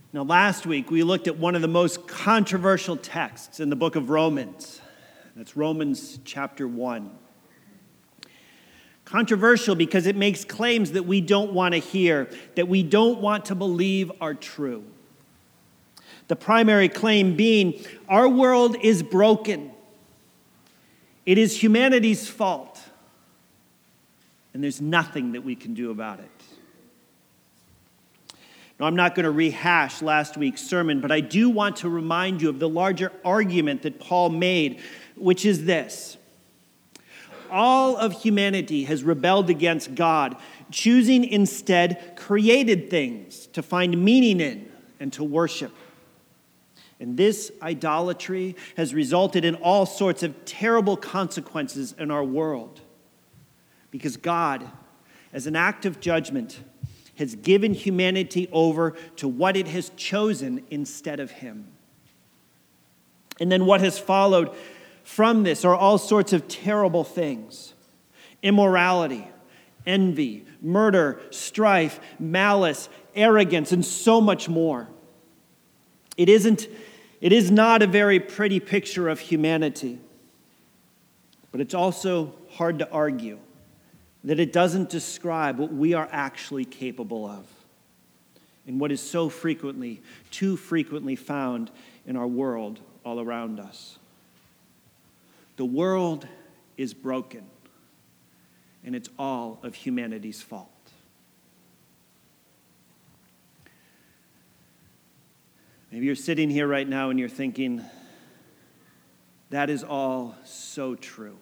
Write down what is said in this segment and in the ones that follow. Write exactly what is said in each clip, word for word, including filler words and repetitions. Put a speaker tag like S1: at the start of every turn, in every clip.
S1: Now, last week, we looked at one of the most controversial texts in the book of Romans. That's Romans chapter one. Controversial because it makes claims that we don't want to hear, that we don't want to believe are true. The primary claim being, our world is broken. It is humanity's fault. And there's nothing that we can do about it. Now, I'm not going to rehash last week's sermon, but I do want to remind you of the larger argument that Paul made, which is this. All of humanity has rebelled against God, choosing instead created things to find meaning in and to worship. And this idolatry has resulted in all sorts of terrible consequences in our world. Because God, as an act of judgment, has given humanity over to what it has chosen instead of him. And then what has followed from this are all sorts of terrible things. Immorality, envy, murder, strife, malice, arrogance, and so much more. It isn't, it is not a very pretty picture of humanity, but it's also hard to argue that it doesn't describe what we are actually capable of and what is so frequently, too frequently found in our world all around us. The world is broken, and it's all of humanity's fault. Maybe you're sitting here right now and you're thinking, that is all so true.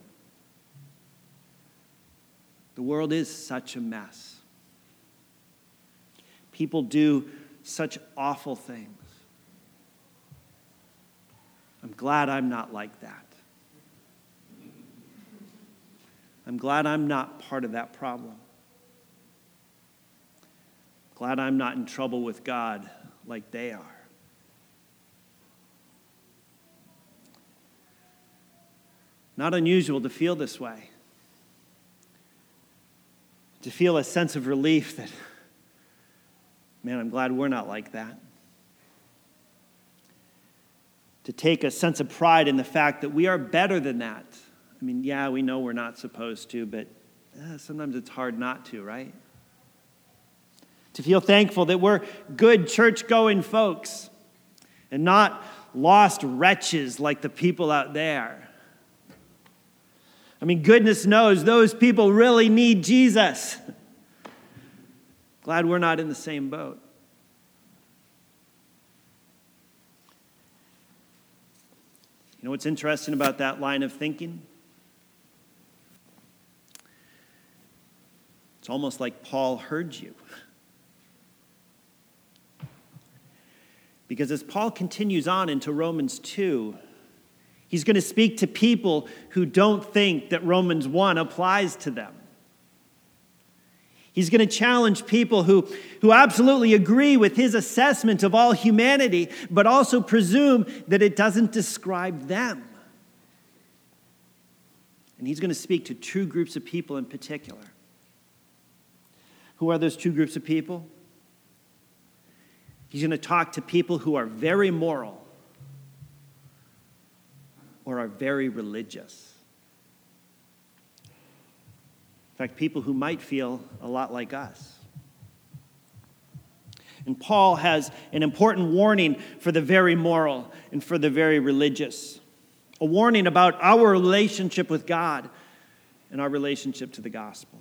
S1: The world is such a mess. People do such awful things. I'm glad I'm not like that. I'm glad I'm not part of that problem. Glad I'm not in trouble with God like they are. Not unusual to feel this way. To feel a sense of relief that, man, I'm glad we're not like that. To take a sense of pride in the fact that we are better than that. I mean, yeah, we know we're not supposed to, but eh, sometimes it's hard not to, right? To feel thankful that we're good church-going folks and not lost wretches like the people out there. I mean, goodness knows those people really need Jesus. Glad we're not in the same boat. You know what's interesting about that line of thinking? It's almost like Paul heard you. Because as Paul continues on into Romans two, he's going to speak to people who don't think that Romans one applies to them. He's going to challenge people who, who absolutely agree with his assessment of all humanity, but also presume that it doesn't describe them. And he's going to speak to two groups of people in particular. Who are those two groups of people? He's going to talk to people who are very moral or are very religious. In fact, people who might feel a lot like us. And Paul has an important warning for the very moral and for the very religious. A warning about our relationship with God and our relationship to the gospel.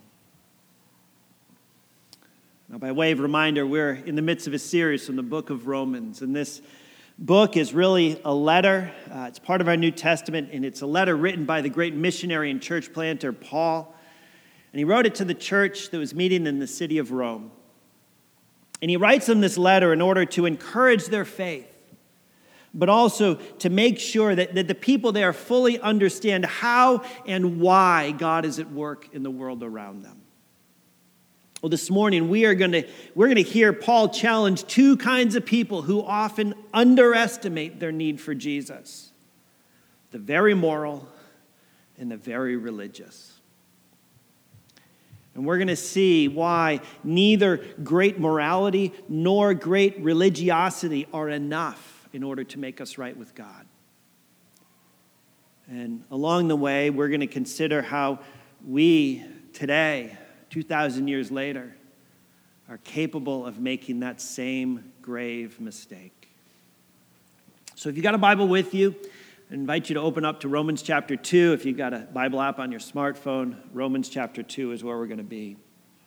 S1: Now, by way of reminder, we're in the midst of a series from the book of Romans, and this book is really a letter. Uh, it's part of our New Testament, and it's a letter written by the great missionary and church planter, Paul. And he wrote it to the church that was meeting in the city of Rome. And he writes them this letter in order to encourage their faith, but also to make sure that, that the people there fully understand how and why God is at work in the world around them. Well, this morning we are going to we're going to hear Paul challenge two kinds of people who often underestimate their need for Jesus: the very moral and the very religious. And we're going to see why neither great morality nor great religiosity are enough in order to make us right with God. And along the way, we're going to consider how we today, two thousand years later, are capable of making that same grave mistake. So if you've got a Bible with you, I invite you to open up to Romans chapter two. If you've got a Bible app on your smartphone, Romans chapter two is where we're going to be.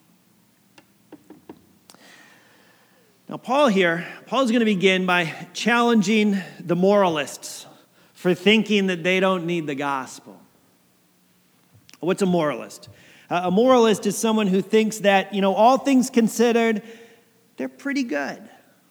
S1: Now, Paul here, Paul's going to begin by challenging the moralists for thinking that they don't need the gospel. What's a moralist? Uh, a moralist is someone who thinks that, you know, all things considered, they're pretty good.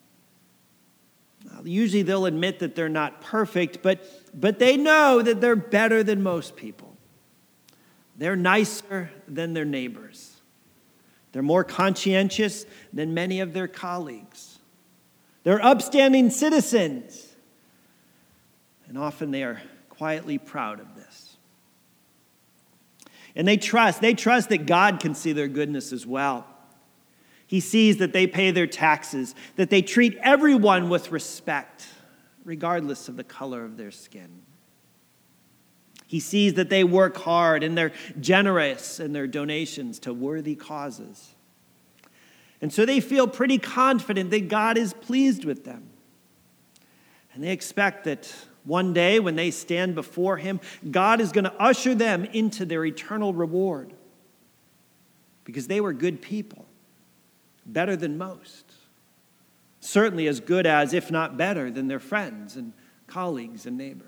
S1: Now, usually they'll admit that they're not perfect, but, but they know that they're better than most people. They're nicer than their neighbors. They're more conscientious than many of their colleagues. They're upstanding citizens. And often they are quietly proud of this. And they trust, they trust that God can see their goodness as well. He sees that they pay their taxes, that they treat everyone with respect, regardless of the color of their skin. He sees that they work hard and they're generous in their donations to worthy causes. And so they feel pretty confident that God is pleased with them. And they expect that one day when they stand before him, God is going to usher them into their eternal reward. Because they were good people, better than most. Certainly as good as, if not better, than their friends and colleagues and neighbors.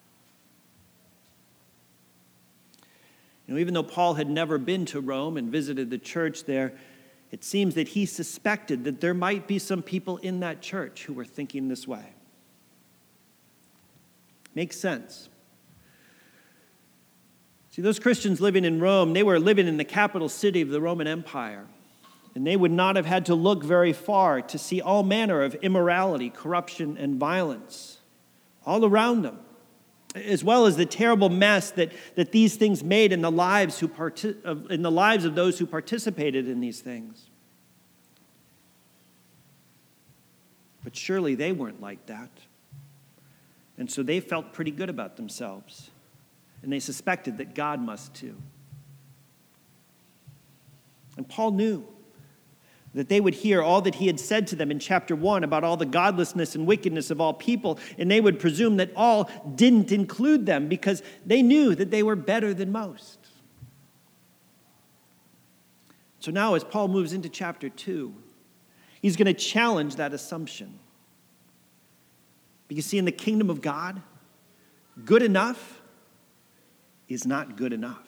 S1: You know, even though Paul had never been to Rome and visited the church there, it seems that he suspected that there might be some people in that church who were thinking this way. Makes sense. See, those Christians living in Rome, they were living in the capital city of the Roman Empire. And they would not have had to look very far to see all manner of immorality, corruption, and violence all around them, as well as the terrible mess that, that these things made in the lives who partic- in the lives of those who participated in these things. But surely they weren't like that. And so they felt pretty good about themselves. And they suspected that God must too. And Paul knew that they would hear all that he had said to them in chapter one about all the godlessness and wickedness of all people, and they would presume that all didn't include them because they knew that they were better than most. So now as Paul moves into chapter two, he's going to challenge that assumption. Because see, in the kingdom of God, good enough is not good enough.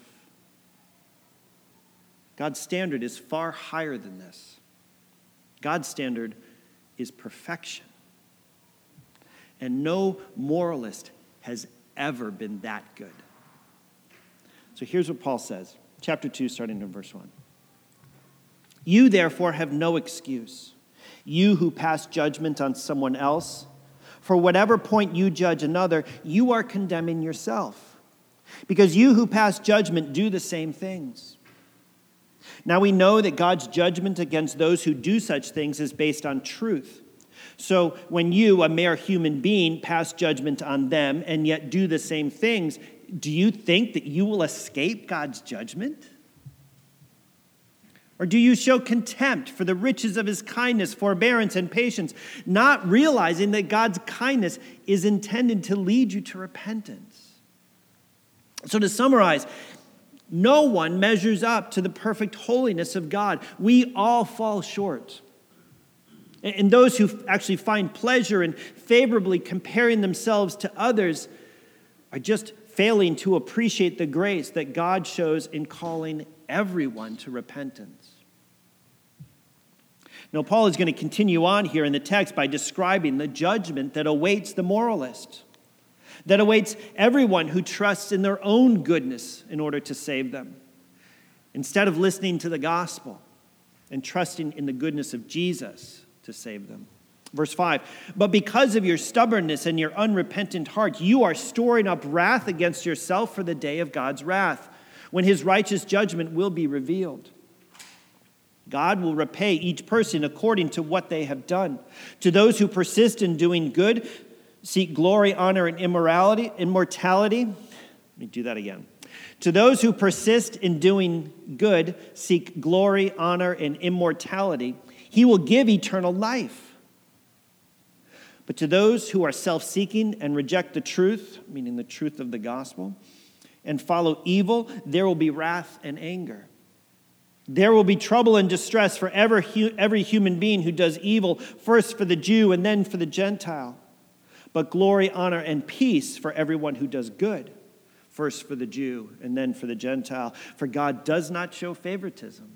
S1: God's standard is far higher than this. God's standard is perfection. And no moralist has ever been that good. So here's what Paul says, chapter two, starting in verse one. You, therefore, have no excuse, you who pass judgment on someone else. For whatever point you judge another, you are condemning yourself, because you who pass judgment do the same things. Now we know that God's judgment against those who do such things is based on truth. So when you, a mere human being, pass judgment on them and yet do the same things, do you think that you will escape God's judgment? Or do you show contempt for the riches of his kindness, forbearance, and patience, not realizing that God's kindness is intended to lead you to repentance? So to summarize, no one measures up to the perfect holiness of God. We all fall short. And those who actually find pleasure in favorably comparing themselves to others are just failing to appreciate the grace that God shows in calling everyone to repentance. Now, Paul is going to continue on here in the text by describing the judgment that awaits the moralist, that awaits everyone who trusts in their own goodness in order to save them, instead of listening to the gospel and trusting in the goodness of Jesus to save them. Verse five, but because of your stubbornness and your unrepentant heart, you are storing up wrath against yourself for the day of God's wrath, when his righteous judgment will be revealed. God will repay each person according to what they have done. To those who persist in doing good, seek glory, honor, and immorality, immortality. Let me do that again. To those who persist in doing good, seek glory, honor, and immortality, he will give eternal life. But to those who are self-seeking and reject the truth, meaning the truth of the gospel, and follow evil, there will be wrath and anger. There will be trouble and distress for every, every human being who does evil, first for the Jew and then for the Gentile. But glory, honor, and peace for everyone who does good, first for the Jew and then for the Gentile. For God does not show favoritism.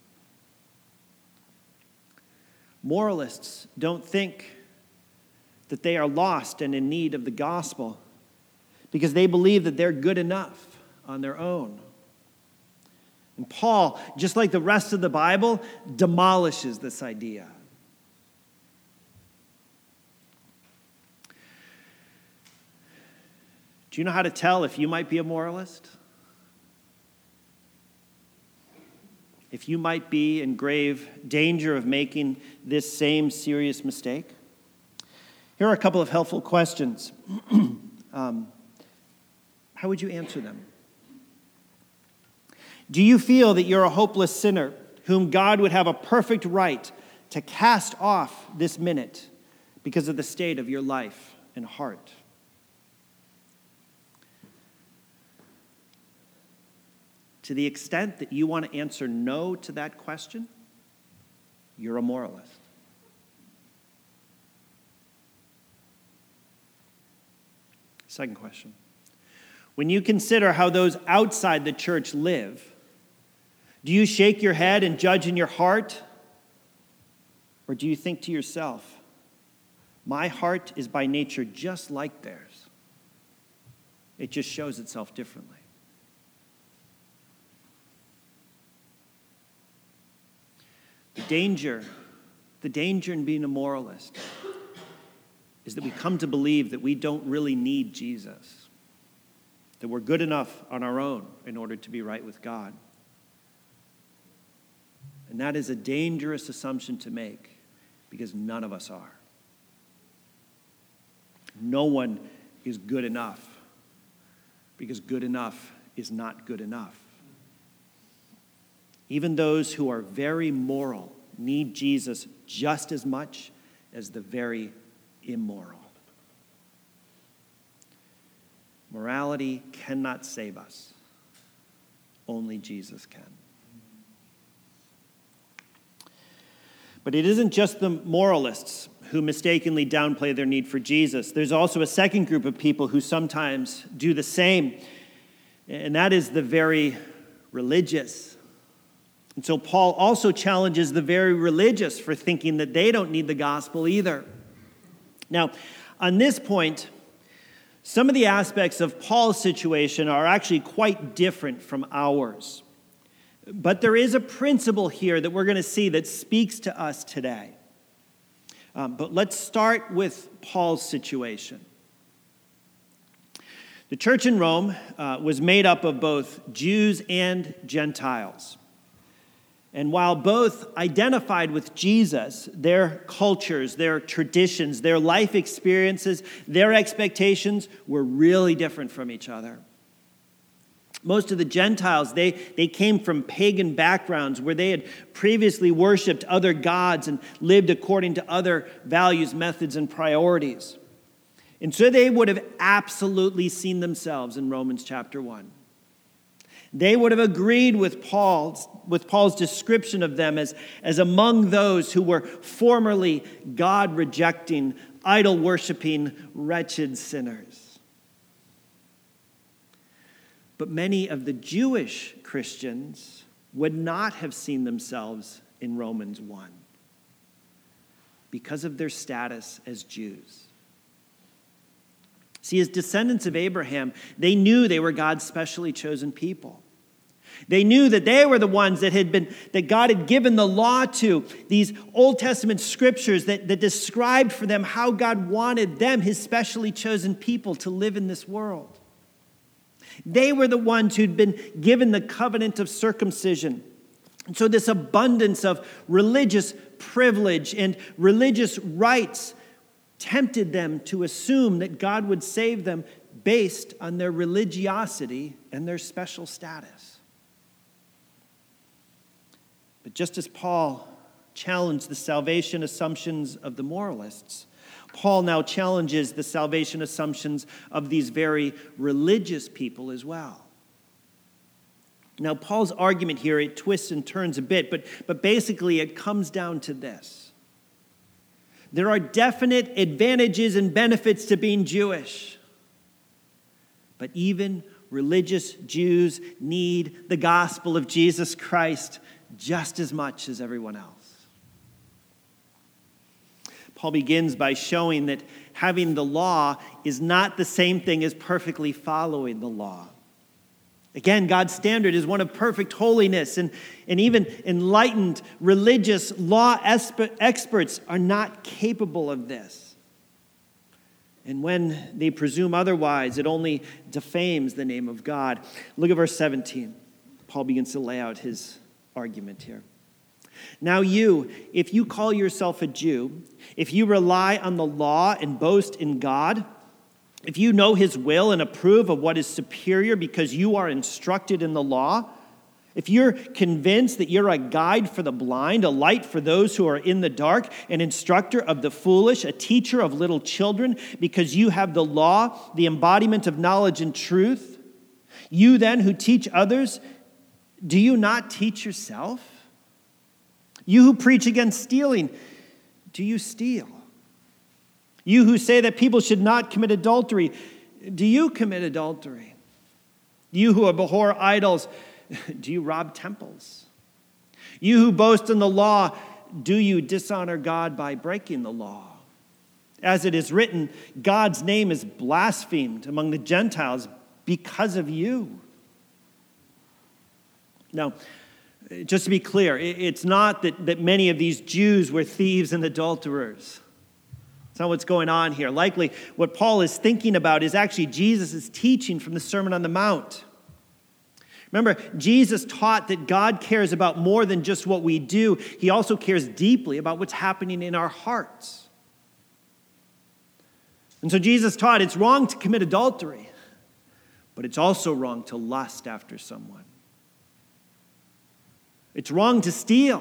S1: Moralists don't think that they are lost and in need of the gospel because they believe that they're good enough on their own. And Paul, just like the rest of the Bible, demolishes this idea. Do you know how to tell if you might be a moralist? If you might be in grave danger of making this same serious mistake? Here are a couple of helpful questions. um, how would you answer them? Do you feel that you're a hopeless sinner whom God would have a perfect right to cast off this minute because of the state of your life and heart? To the extent that you want to answer no to that question, you're a moralist. Second question. When you consider how those outside the church live, do you shake your head and judge in your heart? Or do you think to yourself, my heart is by nature just like theirs. It just shows itself differently. The danger, the danger in being a moralist is that we come to believe that we don't really need Jesus, that we're good enough on our own in order to be right with God. And that is a dangerous assumption to make because none of us are. No one is good enough because good enough is not good enough. Even those who are very moral need Jesus just as much as the very immoral. Morality cannot save us. Only Jesus can. But it isn't just the moralists who mistakenly downplay their need for Jesus. There's also a second group of people who sometimes do the same, and that is the very religious. And so Paul also challenges the very religious for thinking that they don't need the gospel either. Now, on this point, some of the aspects of Paul's situation are actually quite different from ours. But there is a principle here that we're going to see that speaks to us today. Um, but let's start with Paul's situation. The church in Rome uh, was made up of both Jews and Gentiles. And while both identified with Jesus, their cultures, their traditions, their life experiences, their expectations were really different from each other. Most of the Gentiles, they, they came from pagan backgrounds where they had previously worshipped other gods and lived according to other values, methods, and priorities. And so they would have absolutely seen themselves in Romans chapter one. They would have agreed with Paul's, with Paul's description of them as, as among those who were formerly God-rejecting, idol-worshiping, wretched sinners. But many of the Jewish Christians would not have seen themselves in Romans one because of their status as Jews. See, as descendants of Abraham, they knew they were God's specially chosen people. They knew that they were the ones that had been, that God had given the law to, these Old Testament scriptures that, that described for them how God wanted them, his specially chosen people, to live in this world. They were the ones who'd been given the covenant of circumcision, And so this abundance of religious privilege and religious rights tempted them to assume that God would save them based on their religiosity and their special status. But just as Paul challenged the salvation assumptions of the moralists, Paul now challenges the salvation assumptions of these very religious people as well. Now, Paul's argument here, it twists and turns a bit, but, but basically it comes down to this. There are definite advantages and benefits to being Jewish. But even religious Jews need the gospel of Jesus Christ just as much as everyone else. Paul begins by showing that having the law is not the same thing as perfectly following the law. Again, God's standard is one of perfect holiness, and, and even enlightened religious law esp- experts are not capable of this. And when they presume otherwise, it only defames the name of God. Look at verse seventeen. Paul begins to lay out his argument here. Now you, if you call yourself a Jew, if you rely on the law and boast in God, if you know his will and approve of what is superior because you are instructed in the law, if you're convinced that you're a guide for the blind, a light for those who are in the dark, an instructor of the foolish, a teacher of little children, because you have the law, the embodiment of knowledge and truth, you then who teach others, do you not teach yourself? You who preach against stealing, do you steal? You who say that people should not commit adultery, do you commit adultery? You who abhor idols, do you rob temples? You who boast in the law, do you dishonor God by breaking the law? As it is written, God's name is blasphemed among the Gentiles because of you. Now, just to be clear, it's not that, that many of these Jews were thieves and adulterers. That's not what's going on here. Likely, what Paul is thinking about is actually Jesus' teaching from the Sermon on the Mount. Remember, Jesus taught that God cares about more than just what we do. He also cares deeply about what's happening in our hearts. And so Jesus taught it's wrong to commit adultery, but it's also wrong to lust after someone. It's wrong to steal,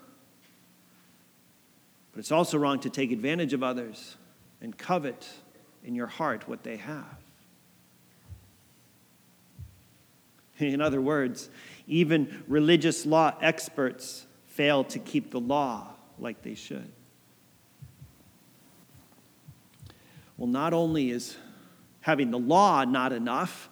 S1: but it's also wrong to take advantage of others and covet in your heart what they have. In other words, even religious law experts fail to keep the law like they should. Well, not only is having the law not enough,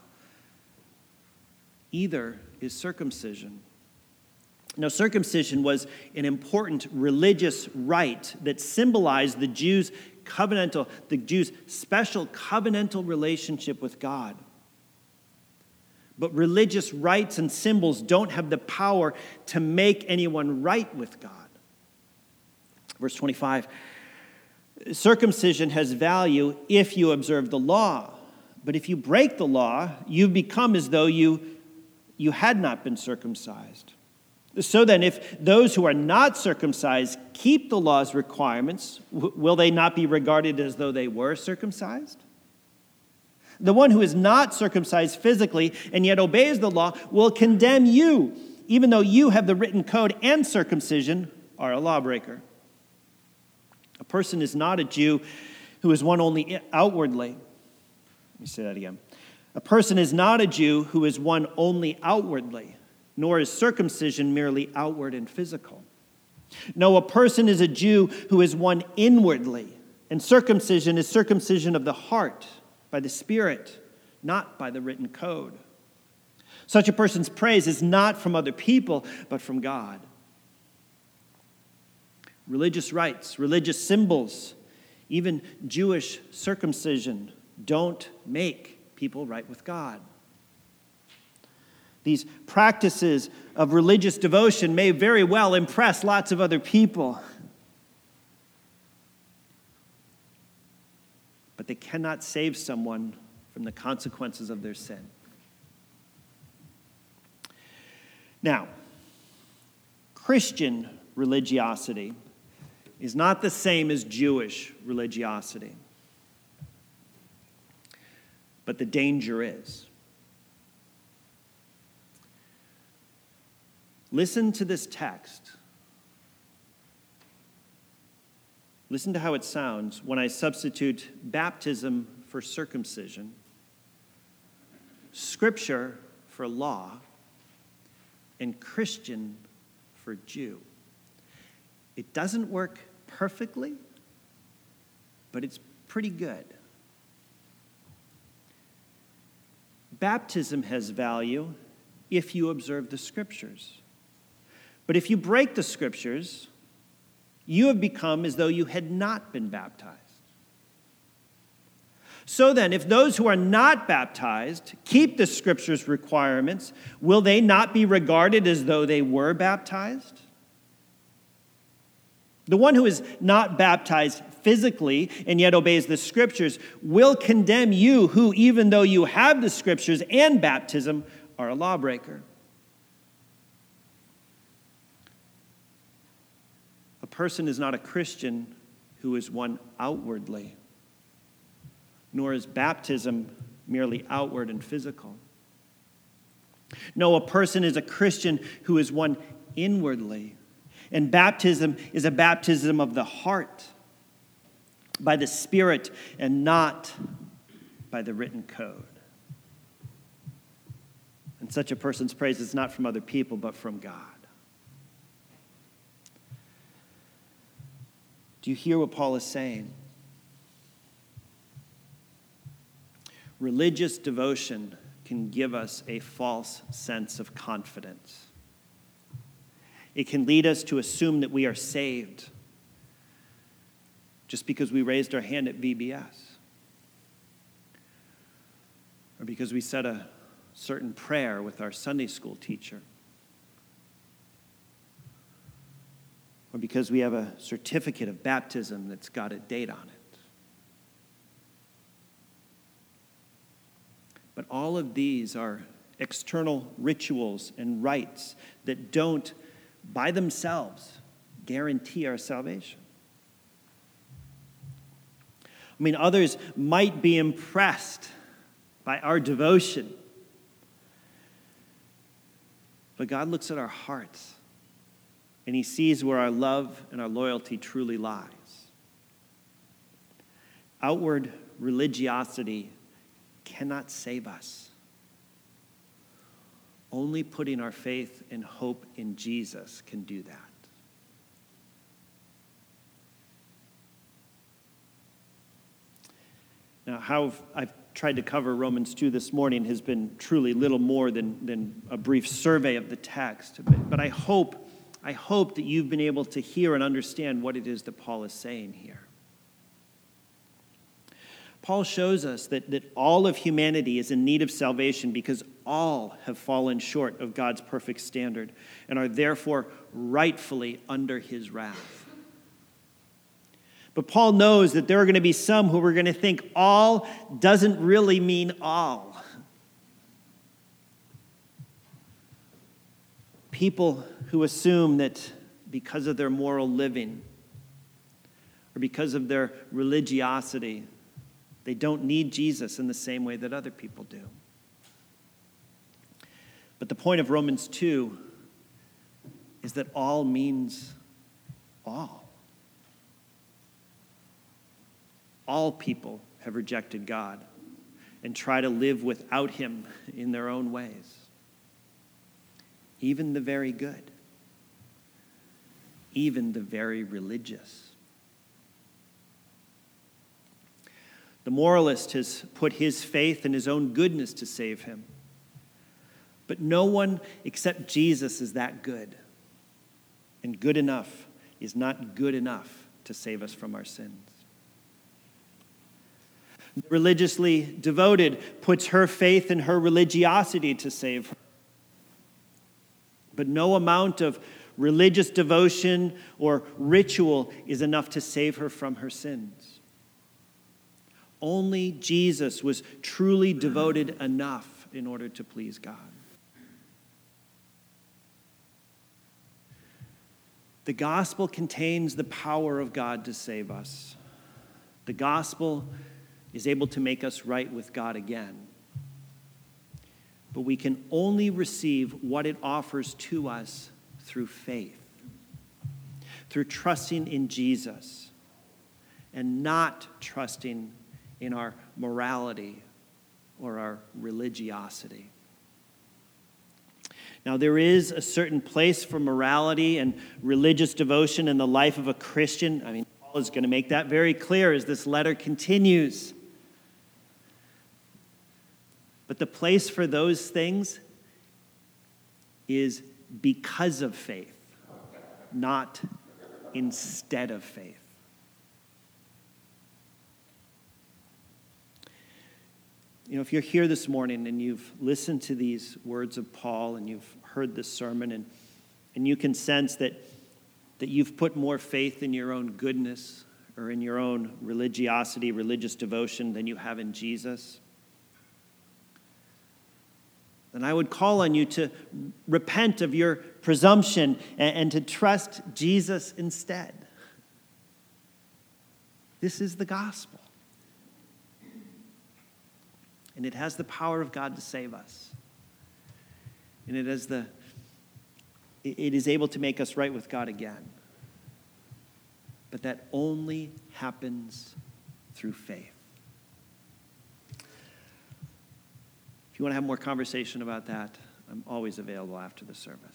S1: either is circumcision. Now, circumcision was an important religious rite that symbolized the Jews' covenantal, the Jews' special covenantal relationship with God. But religious rites and symbols don't have the power to make anyone right with God. Verse twenty-five, circumcision has value if you observe the law. But if you break the law, you've become as though you, you had not been circumcised. So then, if those who are not circumcised keep the law's requirements, w- will they not be regarded as though they were circumcised? The one who is not circumcised physically and yet obeys the law will condemn you, even though you have the written code and circumcision are a lawbreaker. A person is not a Jew who is one only outwardly. Let me say that again. A person is not a Jew who is one only outwardly, nor is circumcision merely outward and physical. No, a person is a Jew who is one inwardly, and circumcision is circumcision of the heart, by the Spirit, not by the written code. Such a person's praise is not from other people, but from God. Religious rites, religious symbols, even Jewish circumcision don't make people right with God. These practices of religious devotion may very well impress lots of other people, but they cannot save someone from the consequences of their sin. Now, Christian religiosity is not the same as Jewish religiosity. But the danger is. Listen to this text. Listen to how it sounds when I substitute baptism for circumcision, Scripture for law, and Christian for Jew. It doesn't work perfectly, but it's pretty good. Baptism has value if you observe the Scriptures. But if you break the Scriptures, you have become as though you had not been baptized. So then, if those who are not baptized keep the Scriptures' requirements, will they not be regarded as though they were baptized? The one who is not baptized physically and yet obeys the Scriptures will condemn you who, even though you have the Scriptures and baptism, are a lawbreaker. A person is not a Christian who is one outwardly, nor is baptism merely outward and physical. No, a person is a Christian who is one inwardly. And baptism is a baptism of the heart, by the Spirit, and not by the written code. And such a person's praise is not from other people, but from God. Do you hear what Paul is saying? Religious devotion can give us a false sense of confidence. It can lead us to assume that we are saved just because we raised our hand at V B S, or because we said a certain prayer with our Sunday school teacher, or because we have a certificate of baptism that's got a date on it. But all of these are external rituals and rites that don't, by themselves, guarantee our salvation. I mean, others might be impressed by our devotion, but God looks at our hearts, and he sees where our love and our loyalty truly lies. Outward religiosity cannot save us. Only putting our faith and hope in Jesus can do that. Now, how I've tried to cover Romans two this morning has been truly little more than, than a brief survey of the text. But, but I hope, I hope that you've been able to hear and understand what it is that Paul is saying here. Paul shows us that, that all of humanity is in need of salvation because all have fallen short of God's perfect standard and are therefore rightfully under his wrath. But Paul knows that there are going to be some who are going to think all doesn't really mean all. People who assume that because of their moral living or because of their religiosity, they don't need Jesus in the same way that other people do. But the point of Romans two is that all means all. All people have rejected God and try to live without him in their own ways. Even the very good. Even the very religious. The moralist has put his faith in his own goodness to save him. But no one except Jesus is that good. And good enough is not good enough to save us from our sins. The religiously devoted puts her faith in her religiosity to save her. But no amount of religious devotion or ritual is enough to save her from her sins. Only Jesus was truly devoted enough in order to please God. The gospel contains the power of God to save us. The gospel is able to make us right with God again. But we can only receive what it offers to us through faith, through trusting in Jesus, and not trusting in our morality or our religiosity. Now, there is a certain place for morality and religious devotion in the life of a Christian. I mean, Paul is going to make that very clear as this letter continues. But the place for those things is because of faith, not instead of faith. You know, if you're here this morning and you've listened to these words of Paul and you've heard this sermon and, and you can sense that, that you've put more faith in your own goodness or in your own religiosity, religious devotion than you have in Jesus, then I would call on you to repent of your presumption and, and to trust Jesus instead. This is the gospel. And it has the power of God to save us. And it has the it is able to make us right with God again. But that only happens through faith. If you want to have more conversation about that, I'm always available after the service.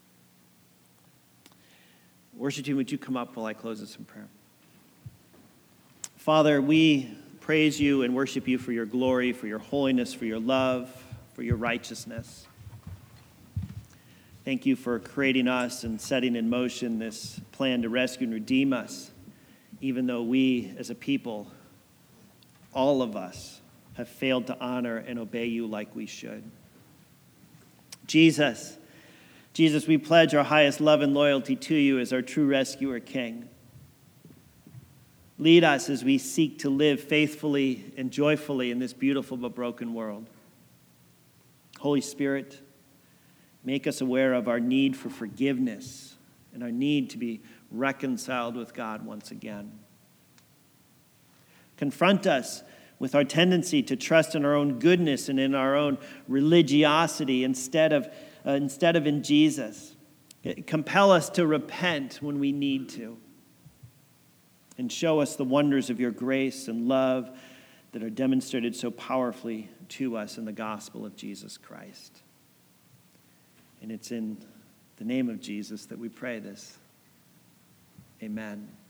S1: Worship team, would you come up while I close this in prayer? Father, we praise you and worship you for your glory, for your holiness, for your love, for your righteousness. Thank you for creating us and setting in motion this plan to rescue and redeem us, even though we as a people, all of us, have failed to honor and obey you like we should. Jesus, Jesus, we pledge our highest love and loyalty to you as our true rescuer king. Lead us as we seek to live faithfully and joyfully in this beautiful but broken world. Holy Spirit, make us aware of our need for forgiveness and our need to be reconciled with God once again. Confront us with our tendency to trust in our own goodness and in our own religiosity instead of, uh, instead of in Jesus. Compel us to repent when we need to. And show us the wonders of your grace and love that are demonstrated so powerfully to us in the gospel of Jesus Christ. And it's in the name of Jesus that we pray this. Amen.